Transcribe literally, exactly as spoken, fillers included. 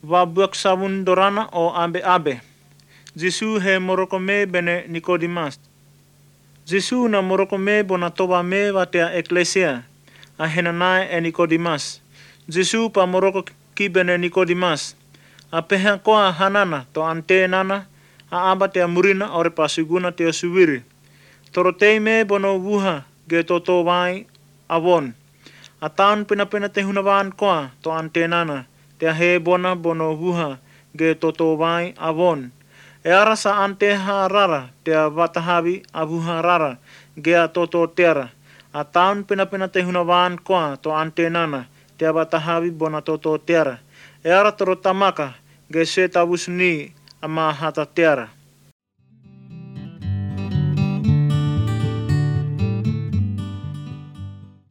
wa buak savun dorana o abe abe. Jesu he moroko me bene Nikodimas. Jesu na moroko me bona toba me wa te eklesia. A henanae e Nikodimas. Jesu pa moroko ki bene Nikodimas. A peha koa hanana to ante nana. A aba te murina ore pasuguna te suwiri. Toro tei me bono wuha ge toto wai avon. A taun pina pina te hunawaan koa to ante nana. Te he bona bono wuha ge toto wai avon. E ara sa ante ha rara te watahawi a wuha rara ge a toto tera. A taun pina pina te hunawaan koa to ante nana te watahawi bona toto tera. E ara toro tamaka ge se tawusuni a mahata tera.